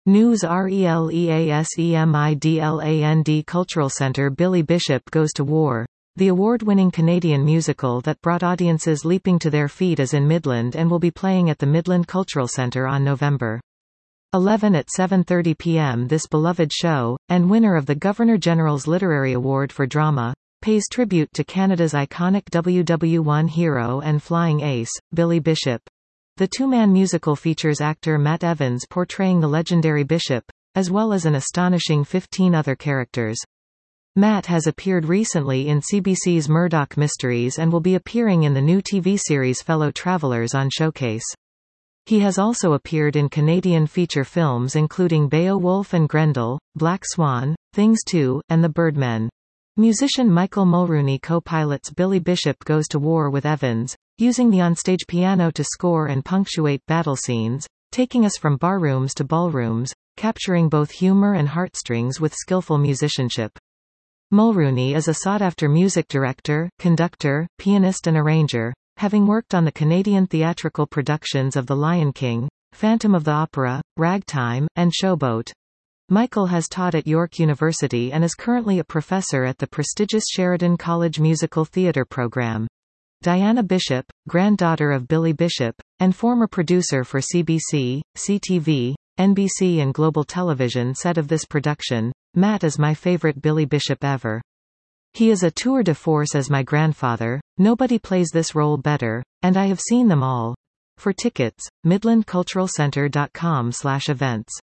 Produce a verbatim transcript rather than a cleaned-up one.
News RELEASEMIDLAND Cultural Centre Billy Bishop Goes to War. The award-winning Canadian musical that brought audiences leaping to their feet is in Midland and will be playing at the Midland Cultural Centre on November eleventh at seven thirty p m This beloved show, and winner of the Governor-General's Literary Award for Drama, pays tribute to Canada's iconic W W one hero and flying ace, Billy Bishop. The two-man musical features actor Matt Evans portraying the legendary Bishop, as well as an astonishing fifteen other characters. Matt has appeared recently in C B C's Murdoch Mysteries and will be appearing in the new T V series Fellow Travelers on Showcase. He has also appeared in Canadian feature films including Beowulf and Grendel, Black Swan, Things two, and The Birdmen. Musician Michael Mulrooney co-pilots Billy Bishop Goes to War with Evans, using the onstage piano to score and punctuate battle scenes, taking us from barrooms to ballrooms, capturing both humor and heartstrings with skillful musicianship. Mulrooney is a sought-after music director, conductor, pianist and arranger, having worked on the Canadian theatrical productions of The Lion King, Phantom of the Opera, Ragtime, and Showboat. Michael has taught at York University and is currently a professor at the prestigious Sheridan College Musical Theatre program. Diana Bishop, granddaughter of Billy Bishop, and former producer for C B C, C T V, N B C and Global Television said of this production, "Matt is my favorite Billy Bishop ever. He is a tour de force as my grandfather, nobody plays this role better, and I have seen them all." For tickets, midland cultural centre dot com slash events.